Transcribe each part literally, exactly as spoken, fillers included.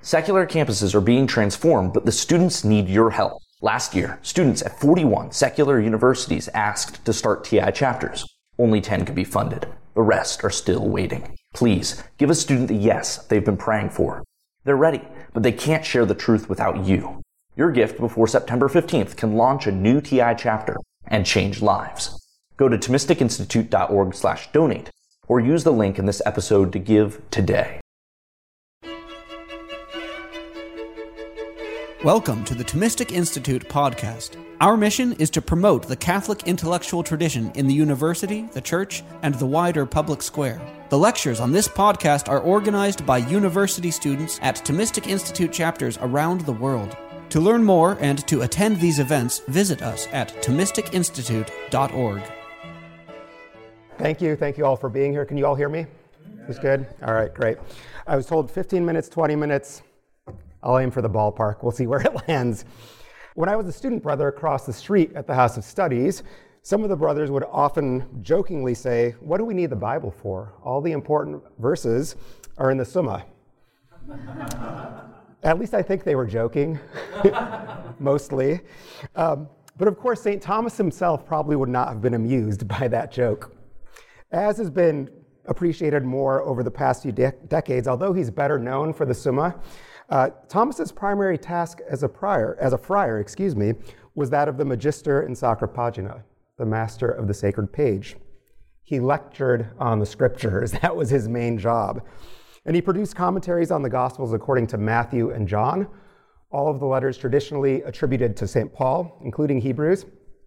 Secular campuses are being transformed, but the students need your help. Last year, students at forty-one secular universities asked to start T I chapters. Only ten could be funded. The rest are still waiting. Please, give a student the yes they've been praying for. They're ready, but they can't share the truth without you. Your gift before September fifteenth can launch a new T I chapter and change lives. Go to Thomistic Institute dot org slash donate or use the link in this episode to give today. Welcome to the Thomistic Institute podcast. Our mission is to promote the Catholic intellectual tradition in the university, the church, and the wider public square. The lectures on this podcast are organized by university students at Thomistic Institute chapters around the world. To learn more and to attend these events, visit us at Thomistic Institute dot org. Thank you. Thank you all for being here. Can you all hear me? It's good? All right, great. I was told fifteen minutes, twenty minutes. I'll aim for the ballpark. We'll see where it lands. When I was a student brother across the street at the House of Studies, some of the brothers would often jokingly say, "What do we need the Bible for? All the important verses are in the Summa." At least I think they were joking, mostly. Um, but of course, Saint Thomas himself probably would not have been amused by that joke. As has been appreciated more over the past few de- decades, although he's better known for the Summa, uh, Thomas's primary task as a prior, as a friar, excuse me, was that of the Magister in Sacra Pagina, the master of the sacred page. He lectured on the scriptures. That was his main job. And he produced commentaries on the Gospels according to Matthew and John, all of the letters traditionally attributed to Saint Paul, including Hebrews,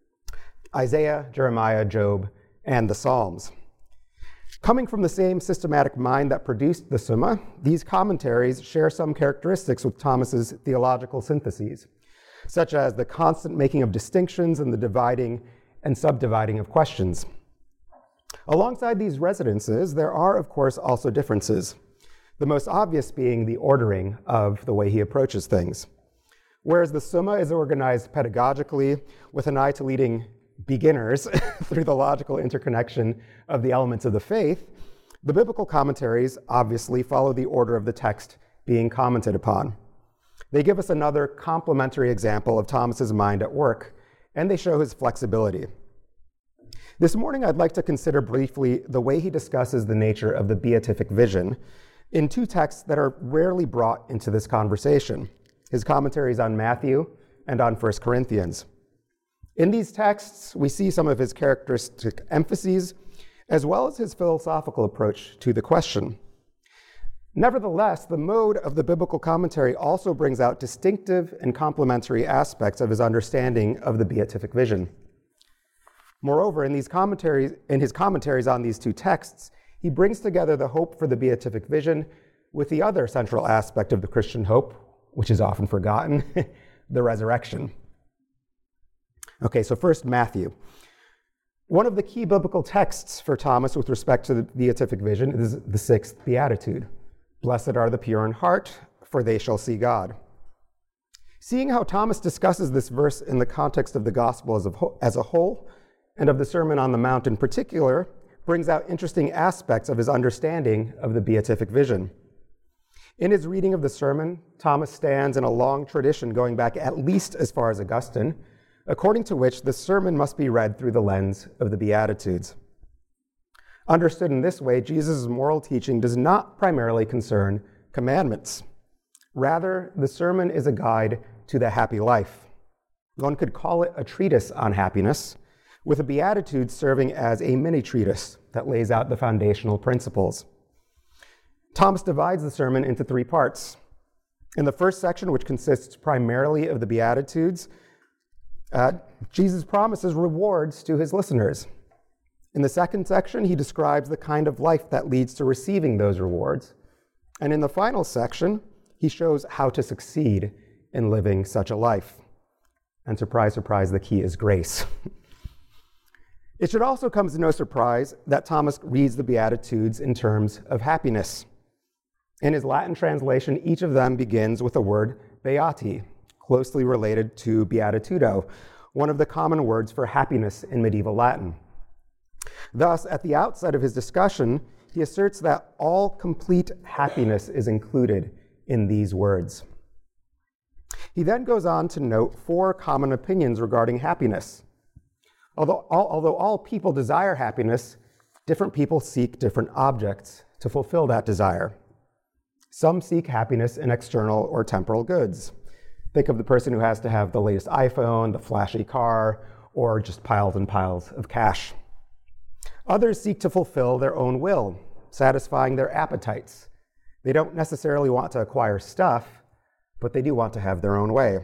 Isaiah, Jeremiah, Job, and the Psalms. Coming from the same systematic mind that produced the Summa, these commentaries share some characteristics with Thomas's theological syntheses, such as the constant making of distinctions and the dividing and subdividing of questions. Alongside these resonances, there are, of course, also differences, the most obvious being the ordering of the way he approaches things. Whereas the Summa is organized pedagogically with an eye to leading beginners through the logical interconnection of the elements of the faith, the biblical commentaries obviously follow the order of the text being commented upon. They give us another complementary example of Thomas's mind at work, and they show his flexibility. This morning, I'd like to consider briefly the way he discusses the nature of the beatific vision in two texts that are rarely brought into this conversation, his commentaries on Matthew and on First Corinthians. In these texts, we see some of his characteristic emphases, as well as his philosophical approach to the question. Nevertheless, the mode of the biblical commentary also brings out distinctive and complementary aspects of his understanding of the beatific vision. Moreover, in these commentaries, in his commentaries on these two texts, he brings together the hope for the beatific vision with the other central aspect of the Christian hope, which is often forgotten, the resurrection. Okay, so first, Matthew. One of the key biblical texts for Thomas with respect to the beatific vision is the sixth beatitude. Blessed are the pure in heart, for they shall see God. Seeing how Thomas discusses this verse in the context of the gospel as a, as a whole, and of the Sermon on the Mount in particular, brings out interesting aspects of his understanding of the beatific vision. In his reading of the sermon, Thomas stands in a long tradition going back at least as far as Augustine, according to which the sermon must be read through the lens of the Beatitudes. Understood in this way, Jesus' moral teaching does not primarily concern commandments. Rather, the sermon is a guide to the happy life. One could call it a treatise on happiness, with the Beatitudes serving as a mini-treatise that lays out the foundational principles. Thomas divides the sermon into three parts. In the first section, which consists primarily of the Beatitudes, Uh, Jesus promises rewards to his listeners. In the second section, he describes the kind of life that leads to receiving those rewards. And in the final section, he shows how to succeed in living such a life. And surprise, surprise, the key is grace. It should also come as no surprise that Thomas reads the Beatitudes in terms of happiness. In his Latin translation, each of them begins with the word beati, closely related to beatitudo, one of the common words for happiness in medieval Latin. Thus, at the outset of his discussion, he asserts that all complete happiness is included in these words. He then goes on to note four common opinions regarding happiness. Although all, although all people desire happiness, different people seek different objects to fulfill that desire. Some seek happiness in external or temporal goods. Think of the person who has to have the latest iPhone, the flashy car, or just piles and piles of cash. Others seek to fulfill their own will, satisfying their appetites. They don't necessarily want to acquire stuff, but they do want to have their own way.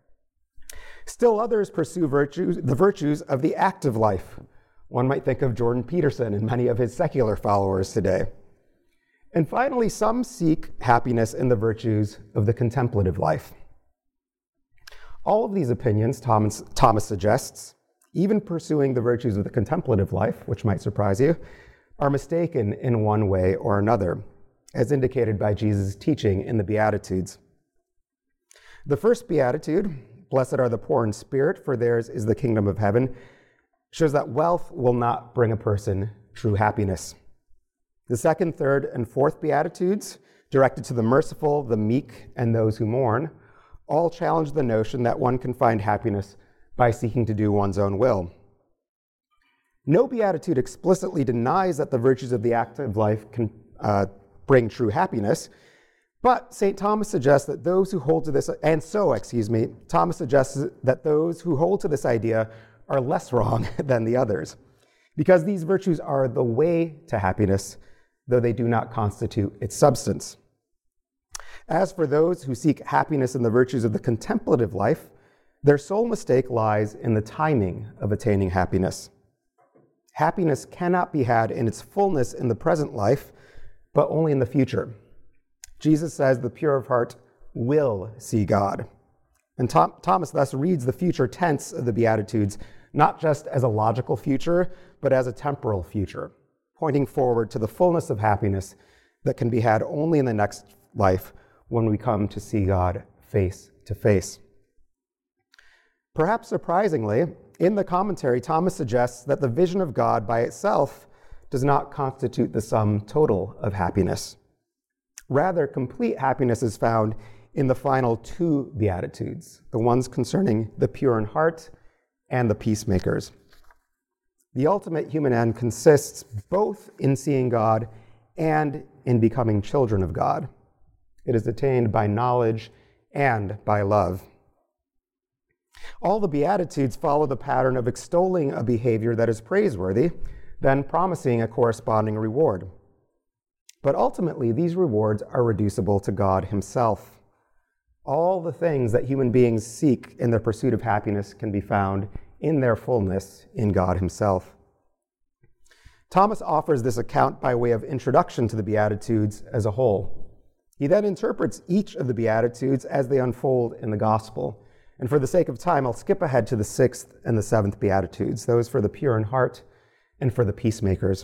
Still others pursue virtues, the virtues of the active life. One might think of Jordan Peterson and many of his secular followers today. And finally, some seek happiness in the virtues of the contemplative life. All of these opinions, Thomas, Thomas suggests, even pursuing the virtues of the contemplative life, which might surprise you, are mistaken in one way or another, as indicated by Jesus' teaching in the Beatitudes. The first Beatitude, "Blessed are the poor in spirit, for theirs is the kingdom of heaven," shows that wealth will not bring a person true happiness. The second, third, and fourth Beatitudes, directed to the merciful, the meek, and those who mourn, all challenge the notion that one can find happiness by seeking to do one's own will. No beatitude explicitly denies that the virtues of the active life can uh, bring true happiness, but Saint Thomas suggests that those who hold to this, and so, excuse me, Thomas suggests that those who hold to this idea are less wrong than the others, because these virtues are the way to happiness, though they do not constitute its substance. As for those who seek happiness in the virtues of the contemplative life, their sole mistake lies in the timing of attaining happiness. Happiness cannot be had in its fullness in the present life, but only in the future. Jesus says the pure of heart will see God. And Tom, Thomas thus reads the future tense of the Beatitudes not just as a logical future, but as a temporal future, pointing forward to the fullness of happiness that can be had only in the next life when we come to see God face to face. Perhaps surprisingly, in the commentary, Thomas suggests that the vision of God by itself does not constitute the sum total of happiness. Rather, complete happiness is found in the final two Beatitudes, the ones concerning the pure in heart and the peacemakers. The ultimate human end consists both in seeing God and in becoming children of God. It is attained by knowledge and by love. All the Beatitudes follow the pattern of extolling a behavior that is praiseworthy, then promising a corresponding reward. But ultimately, these rewards are reducible to God himself. All the things that human beings seek in their pursuit of happiness can be found in their fullness in God himself. Thomas offers this account by way of introduction to the Beatitudes as a whole. He then interprets each of the Beatitudes as they unfold in the gospel. And for the sake of time, I'll skip ahead to the sixth and the seventh Beatitudes, those for the pure in heart and for the peacemakers.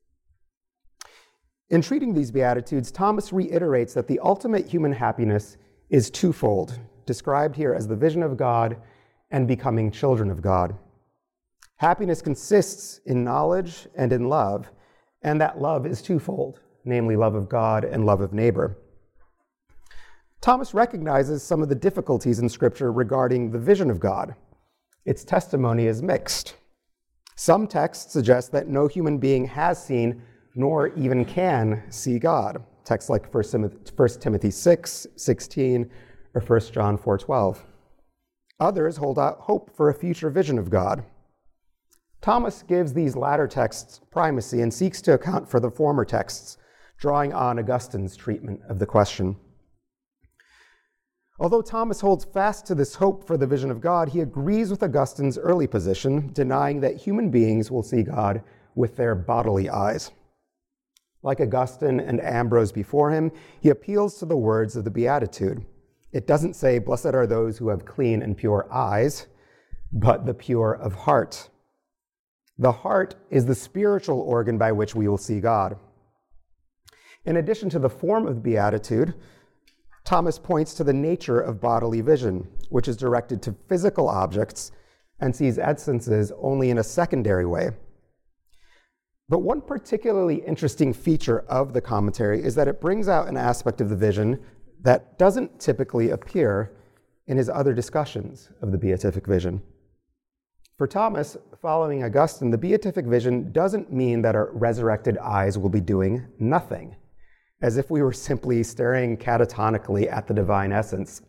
In treating these Beatitudes, Thomas reiterates that the ultimate human happiness is twofold, described here as the vision of God and becoming children of God. Happiness consists in knowledge and in love, and that love is twofold, namely love of God and love of neighbor. Thomas recognizes some of the difficulties in Scripture regarding the vision of God. Its testimony is mixed. Some texts suggest that no human being has seen nor even can see God. Texts like First Timothy six sixteen or First John four twelve. Others hold out hope for a future vision of God. Thomas gives these latter texts primacy and seeks to account for the former texts, drawing on Augustine's treatment of the question. Although Thomas holds fast to this hope for the vision of God, he agrees with Augustine's early position, denying that human beings will see God with their bodily eyes. Like Augustine and Ambrose before him, he appeals to the words of the Beatitude. It doesn't say, "Blessed are those who have clean and pure eyes," but the pure of heart. The heart is the spiritual organ by which we will see God. In addition to the form of the Beatitude, Thomas points to the nature of bodily vision, which is directed to physical objects and sees essences only in a secondary way. But one particularly interesting feature of the commentary is that it brings out an aspect of the vision that doesn't typically appear in his other discussions of the beatific vision. For Thomas, following Augustine, the beatific vision doesn't mean that our resurrected eyes will be doing nothing, as if we were simply staring catatonically at the divine essence.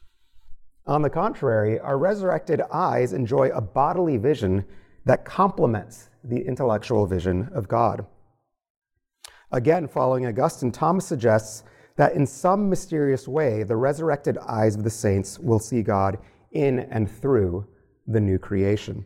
On the contrary, our resurrected eyes enjoy a bodily vision that complements the intellectual vision of God. Again, following Augustine, Thomas suggests that in some mysterious way, the resurrected eyes of the saints will see God in and through the new creation.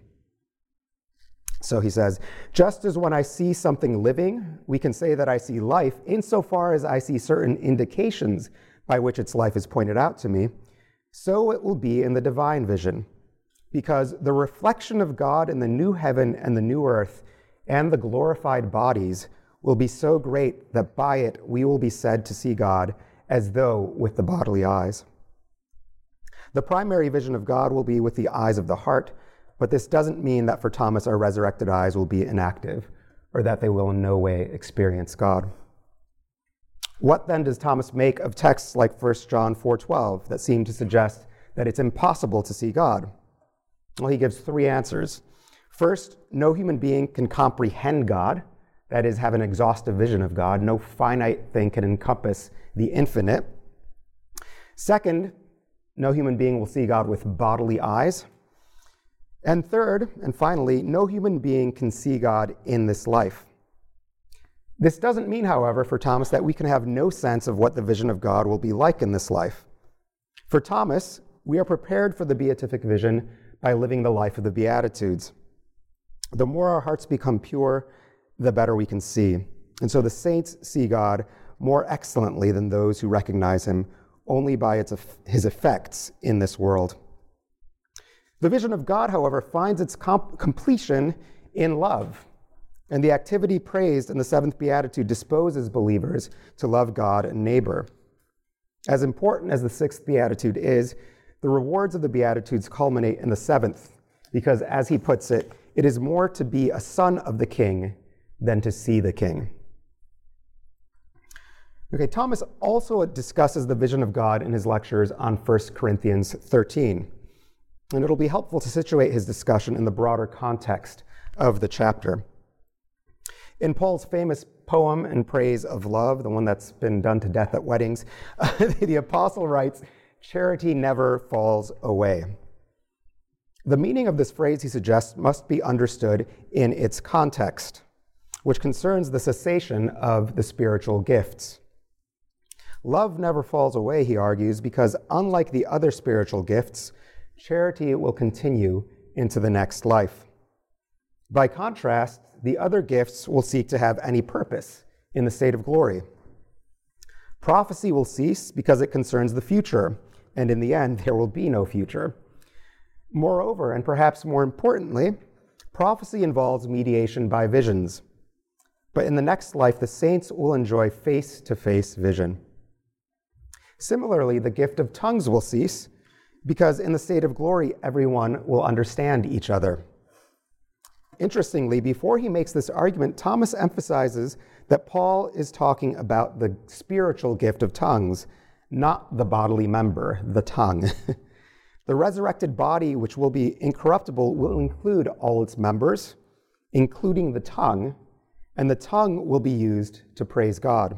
So he says, just as when I see something living, we can say that I see life insofar as I see certain indications by which its life is pointed out to me, so it will be in the divine vision, because the reflection of God in the new heaven and the new earth and the glorified bodies will be so great that by it we will be said to see God as though with the bodily eyes. The primary vision of God will be with the eyes of the heart, but this doesn't mean that for Thomas our resurrected eyes will be inactive or that they will in no way experience God. What then does Thomas make of texts like First John four twelve that seem to suggest that it's impossible to see God? Well, he gives three answers. First, no human being can comprehend God, that is, have an exhaustive vision of God. No finite thing can encompass the infinite. Second, no human being will see God with bodily eyes. And third, and finally, no human being can see God in this life. This doesn't mean, however, for Thomas that we can have no sense of what the vision of God will be like in this life. For Thomas, we are prepared for the beatific vision by living the life of the Beatitudes. The more our hearts become pure, the better we can see. And so the saints see God more excellently than those who recognize him only by its, his effects in this world. The vision of God, however, finds its comp- completion in love. And the activity praised in the seventh beatitude disposes believers to love God and neighbor. As important as the sixth beatitude is, the rewards of the beatitudes culminate in the seventh, because as he puts it, it is more to be a son of the king than to see the king. Okay, Thomas also discusses the vision of God in his lectures on First Corinthians thirteen. And it'll be helpful to situate his discussion in the broader context of the chapter. In Paul's famous poem in praise of love, the one that's been done to death at weddings, the apostle writes, "Charity never falls away." The meaning of this phrase, he suggests, must be understood in its context, which concerns the cessation of the spiritual gifts. Love never falls away, he argues, because unlike the other spiritual gifts, charity will continue into the next life. By contrast, the other gifts will seek to have any purpose in the state of glory. Prophecy will cease because it concerns the future, and in the end, there will be no future. Moreover, and perhaps more importantly, prophecy involves mediation by visions. But in the next life, the saints will enjoy face-to-face vision. Similarly, the gift of tongues will cease because in the state of glory, everyone will understand each other. Interestingly, before he makes this argument, Thomas emphasizes that Paul is talking about the spiritual gift of tongues, not the bodily member, the tongue. The resurrected body, which will be incorruptible, will include all its members, including the tongue, and the tongue will be used to praise God.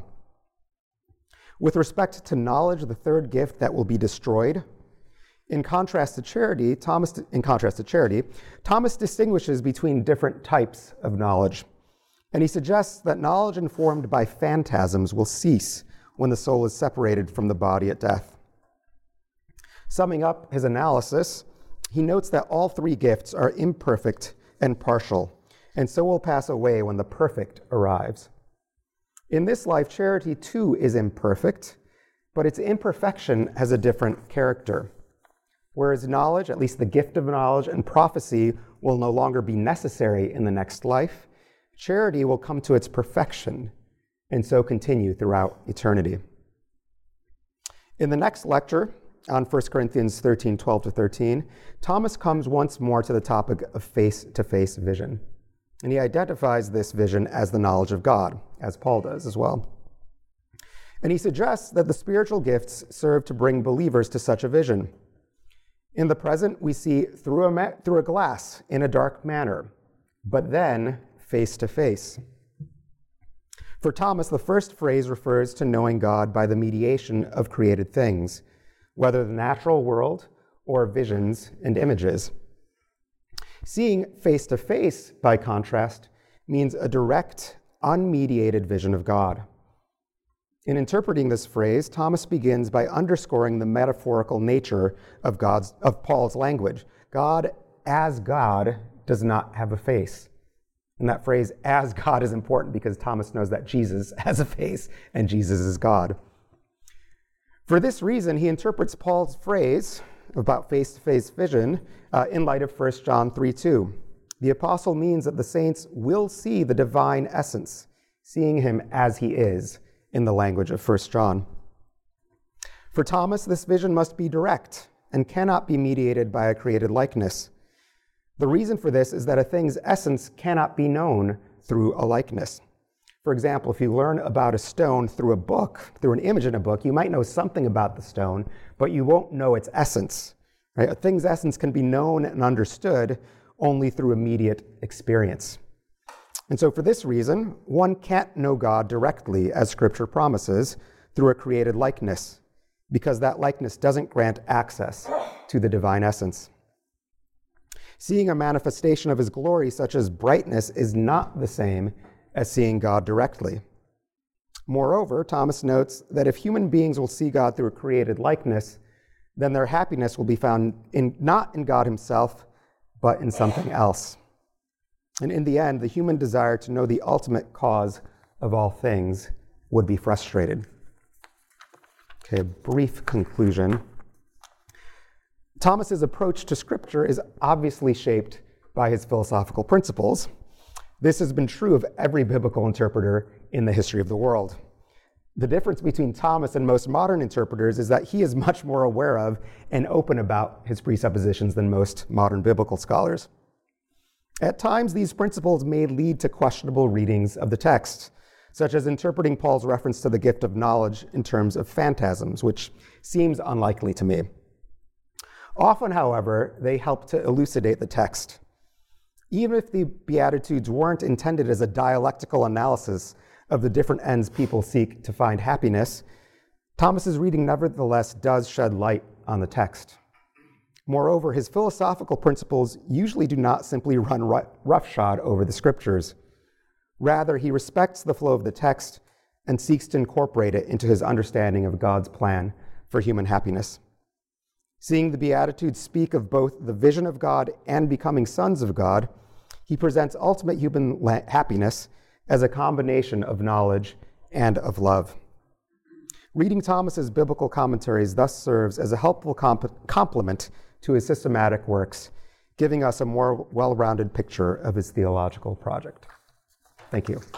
With respect to knowledge, the third gift that will be destroyed, in contrast to charity, Thomas, in contrast to charity, Thomas distinguishes between different types of knowledge. And he suggests that knowledge informed by phantasms will cease when the soul is separated from the body at death. Summing up his analysis, he notes that all three gifts are imperfect and partial, and so will pass away when the perfect arrives. In this life, charity too is imperfect, but its imperfection has a different character. Whereas knowledge, at least the gift of knowledge and prophecy, will no longer be necessary in the next life, charity will come to its perfection and so continue throughout eternity. In the next lecture on First Corinthians thirteen, twelve to thirteen, Thomas comes once more to the topic of face-to-face vision. And he identifies this vision as the knowledge of God, as Paul does as well. And he suggests that the spiritual gifts serve to bring believers to such a vision. In the present, we see through a, ma- through a glass in a dark manner, but then face to face. For Thomas, the first phrase refers to knowing God by the mediation of created things, whether the natural world or visions and images. Seeing face to face, by contrast, means a direct, unmediated vision of God. In interpreting this phrase, Thomas begins by underscoring the metaphorical nature of God's of Paul's language. God as God does not have a face. And that phrase, as God, is important because Thomas knows that Jesus has a face and Jesus is God. For this reason, he interprets Paul's phrase about face-to-face vision uh, in light of First John three two. The apostle means that the saints will see the divine essence, seeing him as he is, in the language of First John. For Thomas, this vision must be direct and cannot be mediated by a created likeness. The reason for this is that a thing's essence cannot be known through a likeness. For example, if you learn about a stone through a book, through an image in a book, you might know something about the stone, but you won't know its essence. Right? A thing's essence can be known and understood only through immediate experience. And so for this reason, one can't know God directly, as Scripture promises, through a created likeness, because that likeness doesn't grant access to the divine essence. Seeing a manifestation of his glory, such as brightness, is not the same as seeing God directly. Moreover, Thomas notes that if human beings will see God through a created likeness, then their happiness will be found in, not in God himself, but in something else. And in the end, the human desire to know the ultimate cause of all things would be frustrated. Okay, a brief conclusion. Thomas's approach to Scripture is obviously shaped by his philosophical principles. This has been true of every biblical interpreter in the history of the world. The difference between Thomas and most modern interpreters is that he is much more aware of and open about his presuppositions than most modern biblical scholars. At times, these principles may lead to questionable readings of the text, such as interpreting Paul's reference to the gift of knowledge in terms of phantasms, which seems unlikely to me. Often, however, they help to elucidate the text. Even if the Beatitudes weren't intended as a dialectical analysis of the different ends people seek to find happiness, Thomas's reading nevertheless does shed light on the text. Moreover, his philosophical principles usually do not simply run roughshod over the Scriptures. Rather, he respects the flow of the text and seeks to incorporate it into his understanding of God's plan for human happiness. Seeing the Beatitudes speak of both the vision of God and becoming sons of God, he presents ultimate human happiness as a combination of knowledge and of love. Reading Thomas's biblical commentaries thus serves as a helpful comp- complement to his systematic works, giving us a more well-rounded picture of his theological project. Thank you.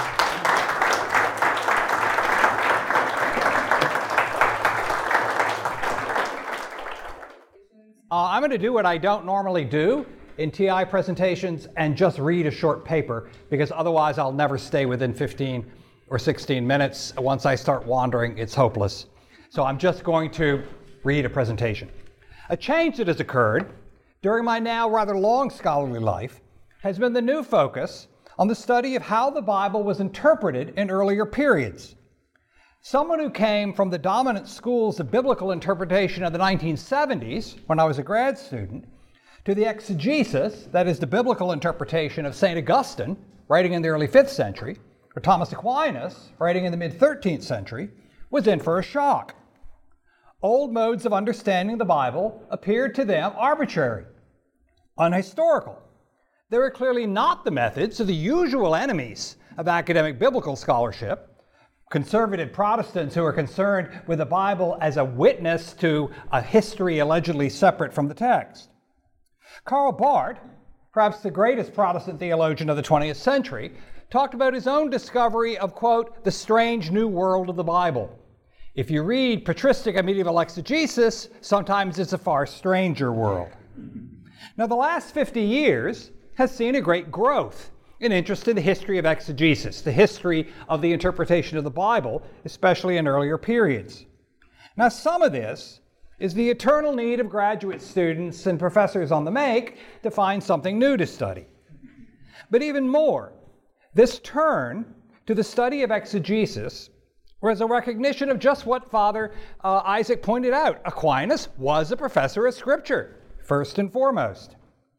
Uh, I'm going to do what I don't normally do in T I presentations and just read a short paper, because otherwise I'll never stay within fifteen or sixteen minutes. Once I start wandering, it's hopeless. So I'm just going to read a presentation. A change that has occurred during my now rather long scholarly life has been the new focus on the study of how the Bible was interpreted in earlier periods. Someone who came from the dominant schools of biblical interpretation of the nineteen seventies, when I was a grad student, to the exegesis, that is the biblical interpretation of Saint Augustine, writing in the early fifth century, or Thomas Aquinas, writing in the mid-thirteenth century, was in for a shock. Old modes of understanding the Bible appeared to them arbitrary, unhistorical. They were clearly not the methods of the usual enemies of academic biblical scholarship, conservative Protestants who are concerned with the Bible as a witness to a history allegedly separate from the text. Karl Barth, perhaps the greatest Protestant theologian of the twentieth century, talked about his own discovery of, quote, the strange new world of the Bible. If you read patristic and medieval exegesis, sometimes it's a far stranger world. Now, the last fifty years has seen a great growth an interest in the history of exegesis, the history of the interpretation of the Bible, especially in earlier periods. Now, some of this is the eternal need of graduate students and professors on the make to find something new to study. But even more, this turn to the study of exegesis was a recognition of just what Father uh, Isaac pointed out. Aquinas was a professor of Scripture, first and foremost.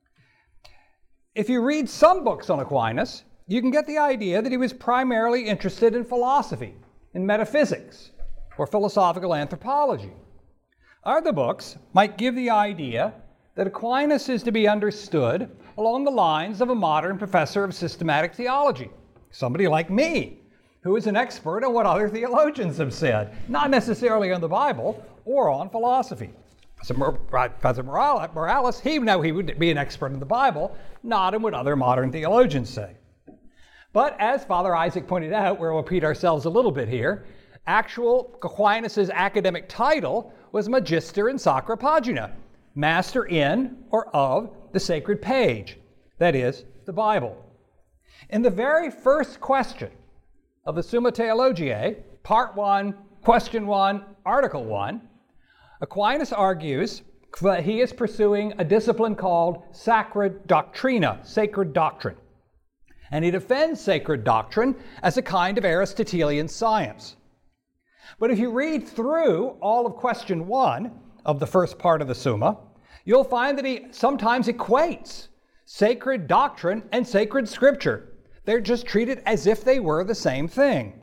If you read some books on Aquinas, you can get the idea that he was primarily interested in philosophy, in metaphysics, or philosophical anthropology. Other books might give the idea that Aquinas is to be understood along the lines of a modern professor of systematic theology, somebody like me, who is an expert on what other theologians have said, not necessarily on the Bible or on philosophy. Professor Morales, he know he would be an expert in the Bible, not in what other modern theologians say. But as Father Isaac pointed out, we'll repeat ourselves a little bit here, actual Aquinas' academic title was Magister in Sacra Pagina, master in or of the sacred page, that is, the Bible. In the very first question of the Summa Theologiae, part one, question one, article one, Aquinas argues that he is pursuing a discipline called Sacra Doctrina, sacred doctrine. And he defends sacred doctrine as a kind of Aristotelian science. But if you read through all of question one of the first part of the Summa, you'll find that he sometimes equates sacred doctrine and sacred scripture. They're just treated as if they were the same thing.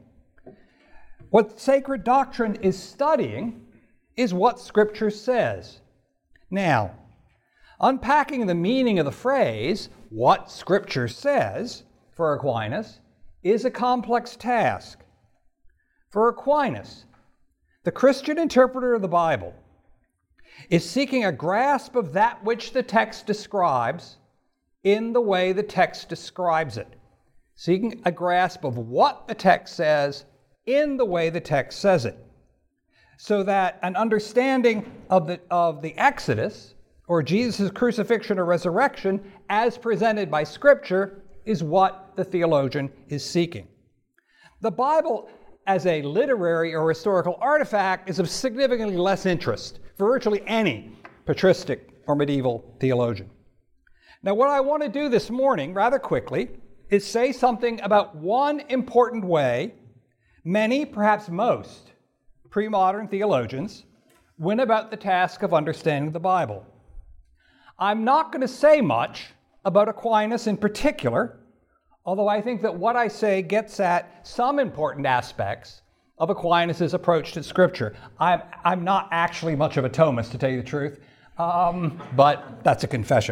What sacred doctrine is studying is what Scripture says. Now, unpacking the meaning of the phrase, what Scripture says, for Aquinas, is a complex task. For Aquinas, the Christian interpreter of the Bible is seeking a grasp of that which the text describes in the way the text describes it. Seeking a grasp of what the text says in the way the text says it. So that an understanding of the, of the Exodus, or Jesus' crucifixion or resurrection, as presented by Scripture, is what the theologian is seeking. The Bible, as a literary or historical artifact, is of significantly less interest for virtually any patristic or medieval theologian. Now, what I want to do this morning, rather quickly, is say something about one important way many, perhaps most, pre-modern theologians went about the task of understanding the Bible. I'm not going to say much about Aquinas in particular, although I think that what I say gets at some important aspects of Aquinas' approach to Scripture. I'm, I'm not actually much of a Thomist, to tell you the truth, um, but that's a confession.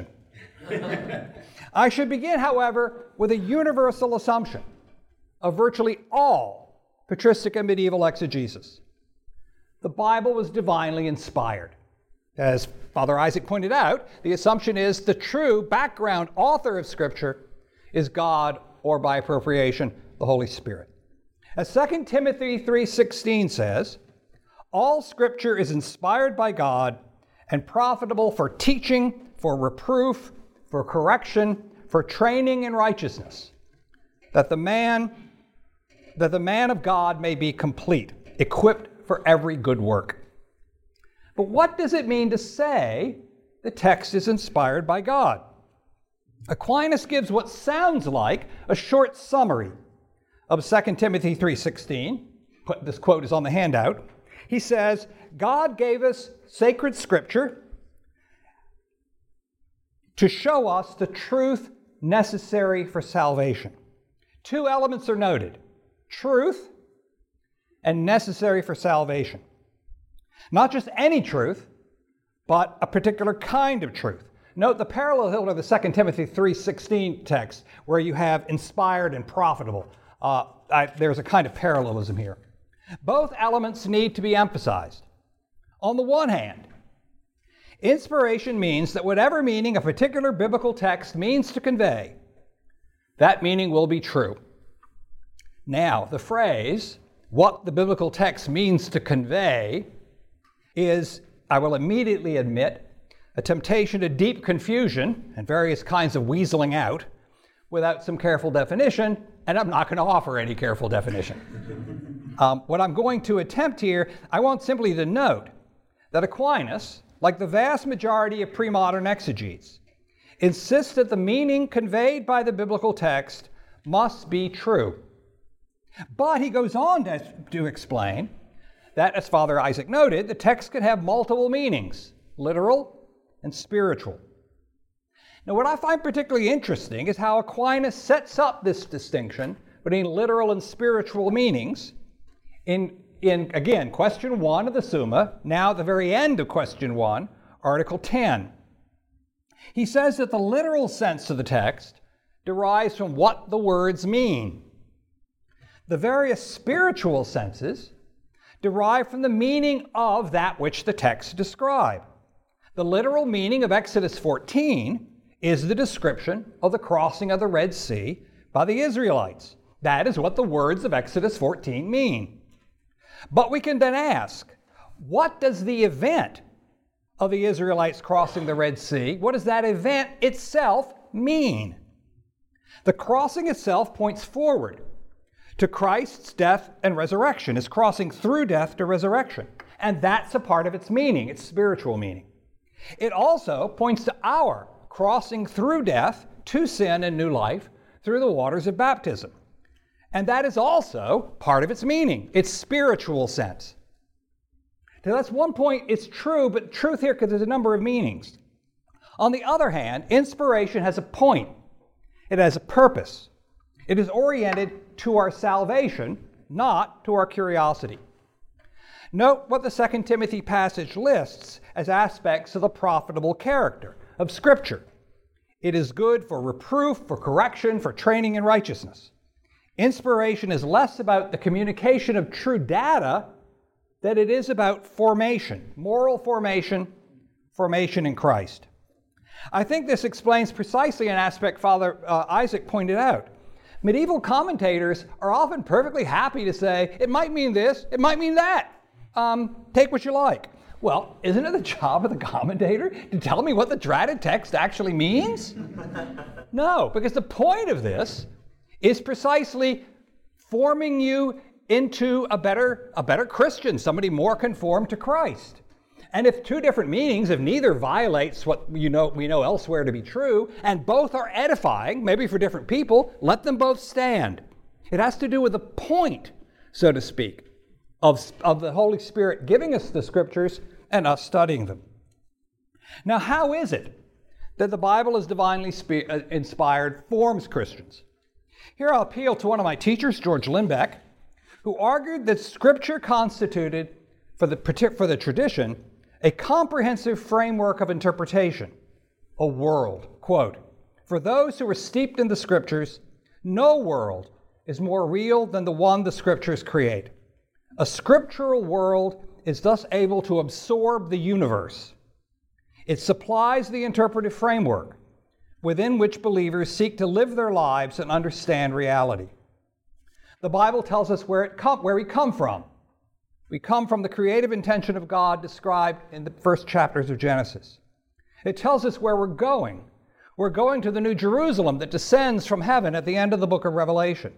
I should begin, however, with a universal assumption of virtually all patristic and medieval exegesis. The Bible was divinely inspired. As Father Isaac pointed out, the assumption is the true background author of Scripture is God, or by appropriation, the Holy Spirit. As Second Timothy three sixteen says, all Scripture is inspired by God and profitable for teaching, for reproof, for correction, for training in righteousness, that the man, that the man of God may be complete, equipped for every good work. But what does it mean to say the text is inspired by God? Aquinas gives what sounds like a short summary of Second Timothy three sixteen. This quote is on the handout. He says, God gave us sacred Scripture to show us the truth necessary for salvation. Two elements are noted: truth and necessary for salvation. Not just any truth, but a particular kind of truth. Note the parallel here to the Second Timothy three sixteen text, where you have inspired and profitable. Uh, I, there's a kind of parallelism here. Both elements need to be emphasized. On the one hand, inspiration means that whatever meaning a particular biblical text means to convey, that meaning will be true. Now, the phrase, what the biblical text means to convey, is, I will immediately admit, a temptation to deep confusion and various kinds of weaseling out without some careful definition, and I'm not going to offer any careful definition. um, what I'm going to attempt here, I want simply to note that Aquinas, like the vast majority of pre-modern exegetes, insists that the meaning conveyed by the biblical text must be true. But he goes on to, to explain that, as Father Isaac noted, the text can have multiple meanings, literal and spiritual. Now, what I find particularly interesting is how Aquinas sets up this distinction between literal and spiritual meanings in, in again, question one of the Summa, now at the very end of question one, article ten. He says that the literal sense of the text derives from what the words mean. The various spiritual senses derive from the meaning of that which the texts describe. The literal meaning of Exodus fourteen is the description of the crossing of the Red Sea by the Israelites. That is what the words of Exodus fourteen mean. But we can then ask, what does the event of the Israelites crossing the Red Sea, what does that event itself mean? The crossing itself points forward to Christ's death and resurrection. It's crossing through death to resurrection. And that's a part of its meaning, its spiritual meaning. It also points to our crossing through death to sin and new life through the waters of baptism. And that is also part of its meaning, its spiritual sense. Now that's one point, it's true, but truth here because there's a number of meanings. On the other hand, inspiration has a point. It has a purpose. It is oriented to our salvation, not to our curiosity. Note what the Second Timothy passage lists as aspects of the profitable character of Scripture. It is good for reproof, for correction, for training in righteousness. Inspiration is less about the communication of true data than it is about formation, moral formation, formation in Christ. I think this explains precisely an aspect Father uh, Isaac pointed out. Medieval commentators are often perfectly happy to say, it might mean this, it might mean that. Um, take what you like. Well, isn't it the job of the commentator to tell me what the dratted text actually means? No, because the point of this is precisely forming you into a better, a better Christian, somebody more conformed to Christ. And if two different meanings, if neither violates what you know, we know elsewhere to be true, and both are edifying, maybe for different people, let them both stand. It has to do with the point, so to speak, of, of the Holy Spirit giving us the Scriptures and us studying them. Now, how is it that the Bible is divinely spe- uh, inspired forms Christians? Here I'll appeal to one of my teachers, George Lindbeck, who argued that Scripture constituted, for the, for the tradition, a comprehensive framework of interpretation, a world. Quote, "For those who are steeped in the Scriptures, no world is more real than the one the Scriptures create. A scriptural world is thus able to absorb the universe. It supplies the interpretive framework within which believers seek to live their lives and understand reality." The Bible tells us where, it come, where we come from. We come from the creative intention of God described in the first chapters of Genesis. It tells us where we're going. We're going to the New Jerusalem that descends from heaven at the end of the book of Revelation.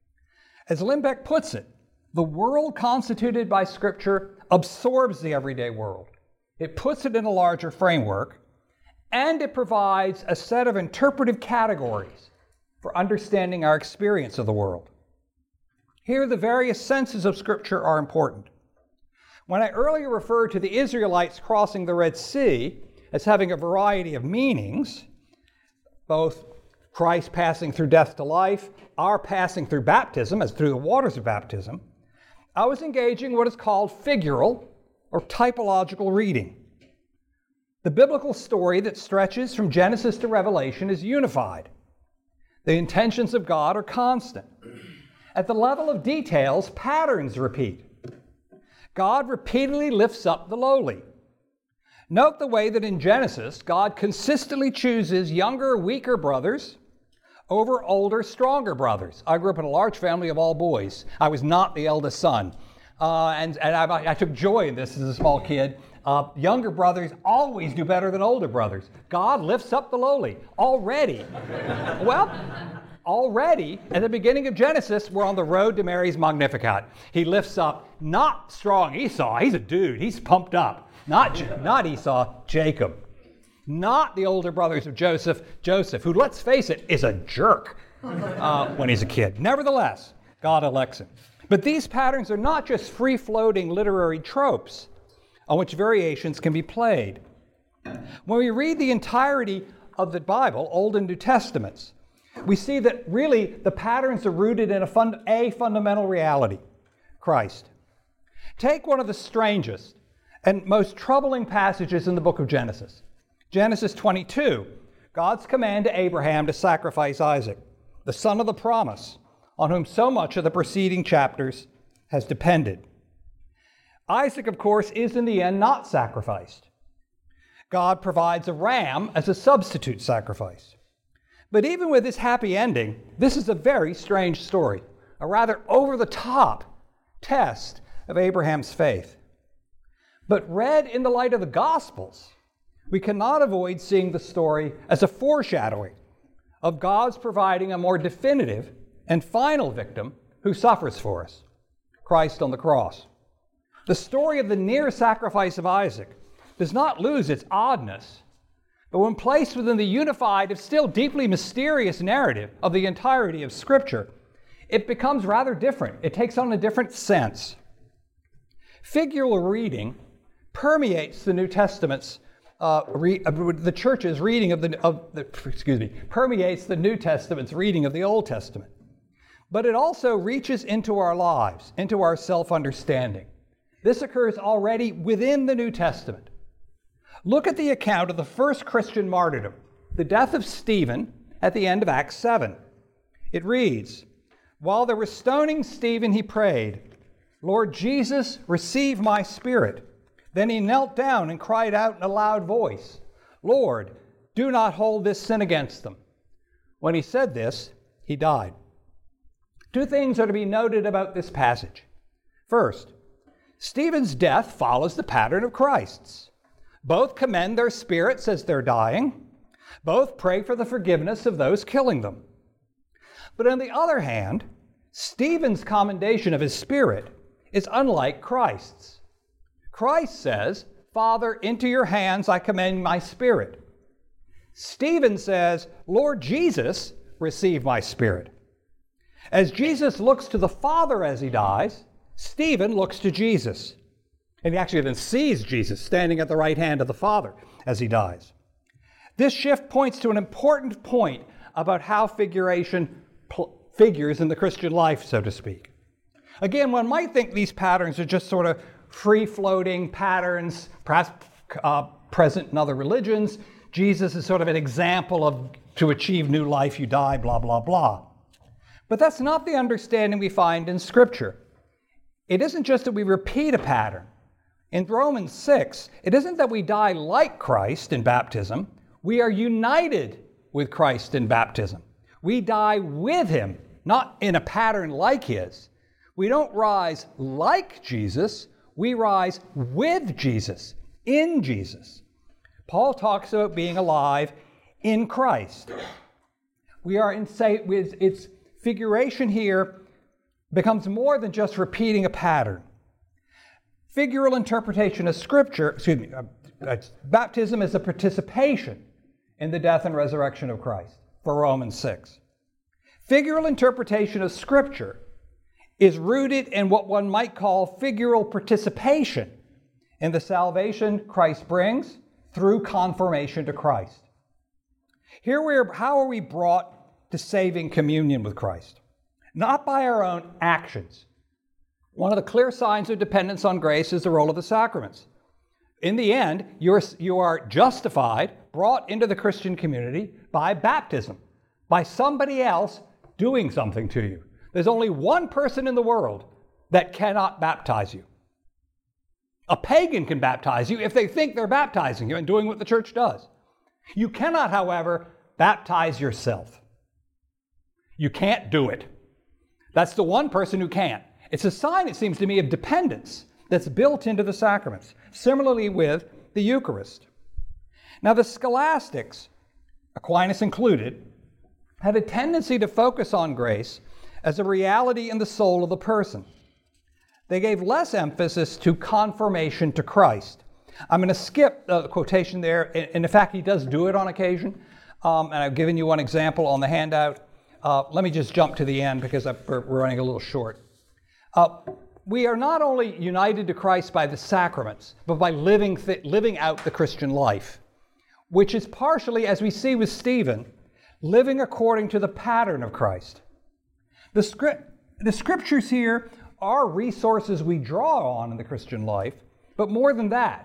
As Lindbeck puts it, the world constituted by Scripture absorbs the everyday world. It puts it in a larger framework, and it provides a set of interpretive categories for understanding our experience of the world. Here, the various senses of Scripture are important. When I earlier referred to the Israelites crossing the Red Sea as having a variety of meanings, both Christ passing through death to life, our passing through baptism, as through the waters of baptism, I was engaging what is called figural or typological reading. The biblical story that stretches from Genesis to Revelation is unified. The intentions of God are constant. At the level of details, patterns repeat. God repeatedly lifts up the lowly. Note the way that in Genesis, God consistently chooses younger, weaker brothers over older, stronger brothers. I grew up in a large family of all boys. I was not the eldest son. Uh, and and I, I took joy in this as a small kid. Uh, younger brothers always do better than older brothers. God lifts up the lowly already. Well, Already, at the beginning of Genesis, we're on the road to Mary's Magnificat. He lifts up not strong Esau, he's a dude, he's pumped up. Not, not Esau, Jacob. Not the older brothers of Joseph, Joseph, who, let's face it, is a jerk uh, when he's a kid. Nevertheless, God elects him. But these patterns are not just free-floating literary tropes on which variations can be played. When we read the entirety of the Bible, Old and New Testaments, we see that really the patterns are rooted in a, fund, a fundamental reality, Christ. Take one of the strangest and most troubling passages in the book of Genesis. Genesis twenty-two, God's command to Abraham to sacrifice Isaac, the son of the promise, on whom so much of the preceding chapters has depended. Isaac, of course, is in the end not sacrificed. God provides a ram as a substitute sacrifice. But even with this happy ending, this is a very strange story, a rather over-the-top test of Abraham's faith. But read in the light of the Gospels, we cannot avoid seeing the story as a foreshadowing of God's providing a more definitive and final victim who suffers for us, Christ on the cross. The story of the near sacrifice of Isaac does not lose its oddness, but when placed within the unified, if still deeply mysterious narrative of the entirety of Scripture, it becomes rather different. It takes on a different sense. Figural reading permeates the New Testament's, uh, re, uh, the church's reading of the, of the, excuse me, permeates the New Testament's reading of the Old Testament. But it also reaches into our lives, into our self-understanding. This occurs already within the New Testament. Look at the account of the first Christian martyrdom, the death of Stephen, at the end of Acts seven. It reads, "While they were stoning Stephen, he prayed, 'Lord Jesus, receive my spirit.' Then he knelt down and cried out in a loud voice, 'Lord, do not hold this sin against them.' When he said this, he died." Two things are to be noted about this passage. First, Stephen's death follows the pattern of Christ's. Both commend their spirits as they're dying. Both pray for the forgiveness of those killing them. But on the other hand, Stephen's commendation of his spirit is unlike Christ's. Christ says, "Father, into your hands I commend my spirit." Stephen says, "Lord Jesus, receive my spirit." As Jesus looks to the Father as he dies, Stephen looks to Jesus. And he actually then sees Jesus standing at the right hand of the Father as he dies. This shift points to an important point about how figuration pl- figures in the Christian life, so to speak. Again, one might think these patterns are just sort of free-floating patterns, perhaps uh, present in other religions. Jesus is sort of an example of to achieve new life, you die, blah, blah, blah. But that's not the understanding we find in Scripture. It isn't just that we repeat a pattern. In Romans six, it isn't that we die like Christ in baptism. We are united with Christ in baptism. We die with him, not in a pattern like his. We don't rise like Jesus. We rise with Jesus, in Jesus. Paul talks about being alive in Christ. We are in, say, its figuration here becomes more than just repeating a pattern. Figural interpretation of Scripture, excuse me, uh, baptism is a participation in the death and resurrection of Christ, for Romans six. Figural interpretation of Scripture is rooted in what one might call figural participation in the salvation Christ brings through conformation to Christ. Here we are, how are we brought to saving communion with Christ? Not by our own actions. One of the clear signs of dependence on grace is the role of the sacraments. In the end, you are, you are justified, brought into the Christian community by baptism, by somebody else doing something to you. There's only one person in the world that cannot baptize you. A pagan can baptize you if they think they're baptizing you and doing what the church does. You cannot, however, baptize yourself. You can't do it. That's the one person who can't. It's a sign, it seems to me, of dependence that's built into the sacraments. Similarly with the Eucharist. Now the scholastics, Aquinas included, had a tendency to focus on grace as a reality in the soul of the person. They gave less emphasis to conformation to Christ. I'm going to skip the quotation there, and in fact, he does do it on occasion, um, and I've given you one example on the handout. Uh, let me just jump to the end because I, we're running a little short. Uh, we are not only united to Christ by the sacraments, but by living, th- living out the Christian life, which is partially, as we see with Stephen, living according to the pattern of Christ. The, script, the scriptures here are resources we draw on in the Christian life, but more than that,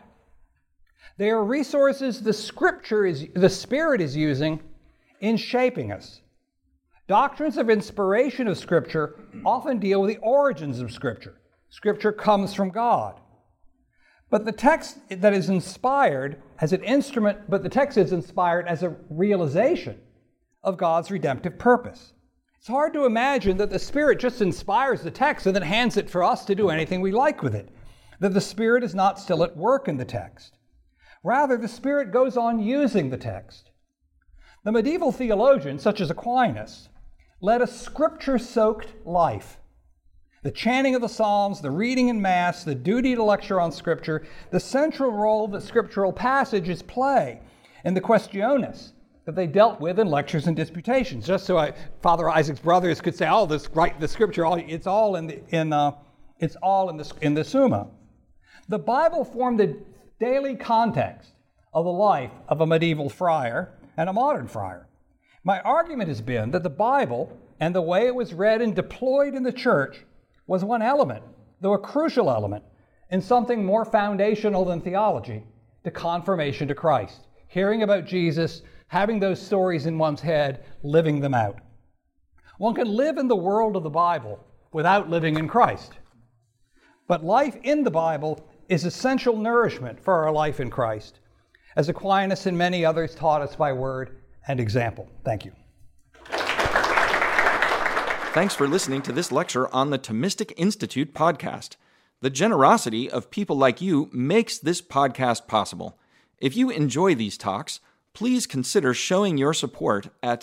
they are resources the Scripture is, the Spirit is using in shaping us. Doctrines of inspiration of Scripture often deal with the origins of Scripture. Scripture comes from God. But the text that is inspired as an instrument, but the text is inspired as a realization of God's redemptive purpose. It's hard to imagine that the Spirit just inspires the text and then hands it for us to do anything we like with it. That the Spirit is not still at work in the text. Rather, the Spirit goes on using the text. The medieval theologians, such as Aquinas, led a scripture-soaked life. The chanting of the Psalms, the reading in Mass, the duty to lecture on Scripture, the central role that scriptural passages play in the questiones that they dealt with in lectures and disputations. Just so I, Father Isaac's brothers could say, "Oh, this right, the Scripture, all, it's all in the in uh, it's all in the in the Summa." The Bible formed the daily context of the life of a medieval friar and a modern friar. My argument has been that the Bible and the way it was read and deployed in the church was one element, though a crucial element, in something more foundational than theology, the confirmation to Christ. Hearing about Jesus, having those stories in one's head, living them out. One can live in the world of the Bible without living in Christ. But life in the Bible is essential nourishment for our life in Christ, as Aquinas and many others taught us by word and example. Thank you. Thanks for listening to this lecture on the Thomistic Institute podcast. The generosity of people like you makes this podcast possible. If you enjoy these talks, please consider showing your support at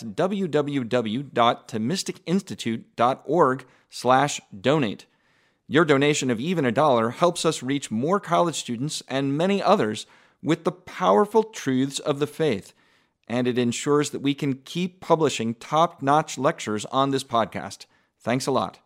www.thomisticinstitute.org slash donate. Your donation of even a dollar helps us reach more college students and many others with the powerful truths of the faith, and it ensures that we can keep publishing top-notch lectures on this podcast. Thanks a lot.